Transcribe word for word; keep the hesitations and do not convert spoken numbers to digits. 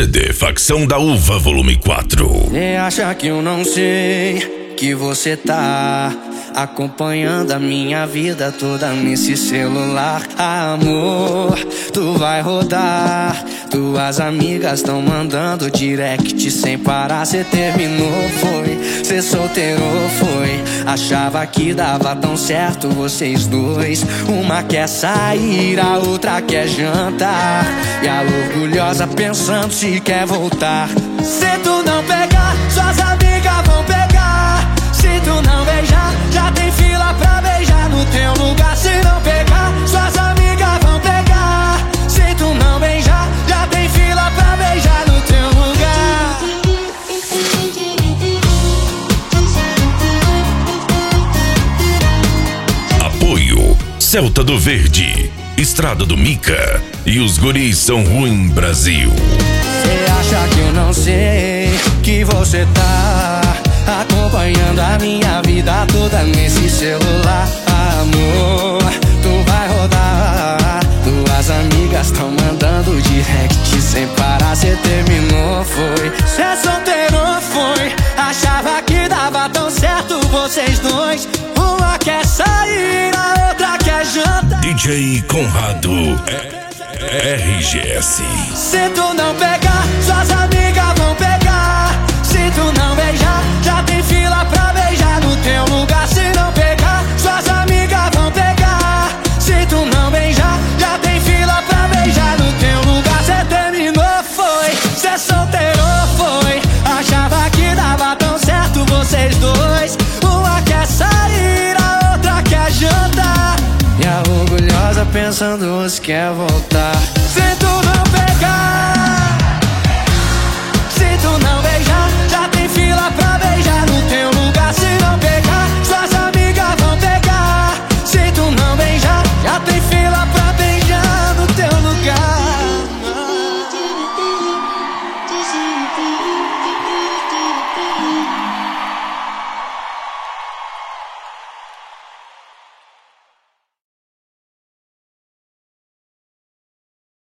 C D Facção da Uva Volume quatro. Cê acha que eu não sei que você tá acompanhando a minha vida toda nesse celular? Amor, tu vai rodar. Tuas amigas tão mandando direct sem parar. Cê terminou, foi? Cê solteirou, foi? Achava que dava tão certo vocês dois. Uma quer sair, a outra quer jantar, e a orgulhosa pensando se quer voltar. Se tu não pegar, suas amigas vão pegar. Se tu não beijar, já tem fila pra beijar no teu lugar. Se não pegar, suas amigas vão pegar. Se tu não beijar, já tem fila pra beijar no teu lugar. Apoio Celta do Verde, Estrada do Mica e os guris são ruim Brasil. Cê acha que eu não sei que você tá acompanhando a minha vida toda nesse celular? Amor, tu vai rodar. Tuas amigas tão mandando direct sem parar. Cê terminou, foi? Cê solteirou, foi? Achava que dava tão certo vocês dois. Uma quer sair, a outra quer jantar. D J Conrado R G S. Se tu não pegar, suas amigas vão pegar. Se tu não beijar, já tem fila pra beijar no teu lugar. Se não pegar, suas amigas vão pegar. Se tu não beijar, já tem fila pra beijar no teu lugar. Cê terminou, foi? Cê solteirou, foi? Achava que dava tão certo vocês dois. Uma quer sair, a outra quer jantar, e a orgulhosa pensando se quer voltar. Cê